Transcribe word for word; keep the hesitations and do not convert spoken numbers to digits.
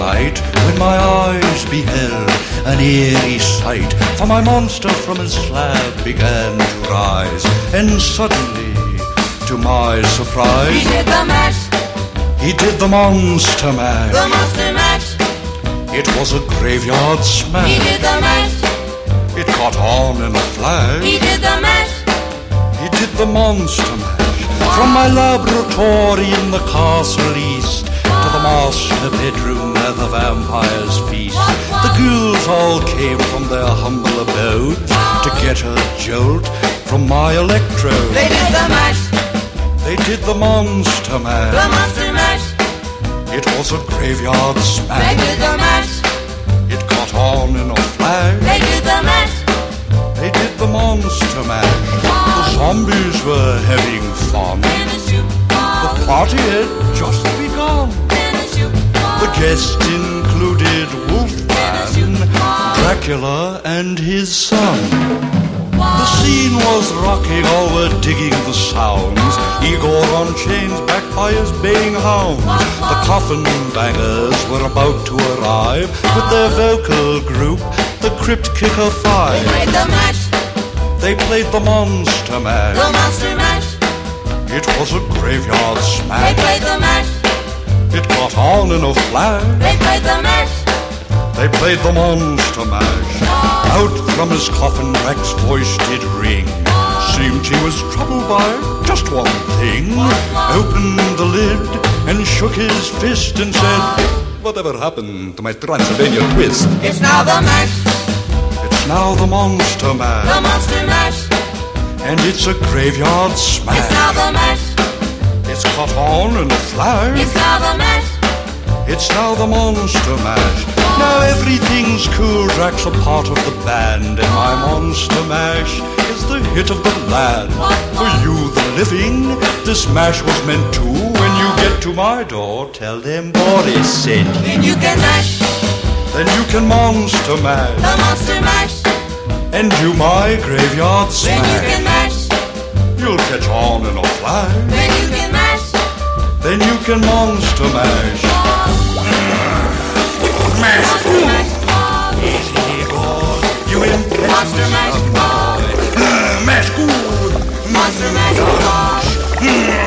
night when my eyes beheld an eerie sight, for my monster from his slab began to rise, and suddenly, to my surprise, he did the mash. He did the monster mash. The monster mash. It was a graveyard smash. He did the mash. It caught on in a flash. He did the mash. He did the monster mash. From my laboratory in the castle east to the master bedroom where the vampires feast, the ghouls all came from their humble abodes to get a jolt from my electrode. They did the mash. They did the monster mash. The monster mash. It was a graveyard smash. They did the mash. It caught on in a flash. They did the mash. They did the monster mash. The zombies were having fun. The party had just begun. The guests included Wolfman, Dracula, and his son. The scene was rocking, all were digging the sounds. Igor on chains, backed by his baying hounds. The coffin bangers were about to arrive with their vocal group, the Crypt Kicker Five. They played the mash. They played the monster mash. The monster mash. It was a graveyard They smash. played the mash. It caught on in a flash. They played the mash. They played the monster mash. Out from his coffin Rex's voice did ring. Seemed he was troubled by just one thing. Opened the lid and shook his fist and said, "Whatever happened to my Transylvania twist?" It's now the mash. It's now the monster The mash. monster mash. And it's a graveyard It's smash. now the mash. It's caught on in a flash. It's now the mash. It's now the monster mash. Now everything's cool. Drax a part of the band, and my monster mash is the hit of the land. For you, the living, this mash was meant to. When you get to my door, tell them Boris sent you. Then you can mash. Then you can monster mash The monster mash. and do my graveyard Then you can smash. mash. You'll catch on in a flash. Then you can mash. Then you can monster mash. Mash. Monster mash. You Monster mash. impetuous boy. Mash good. Monster mash.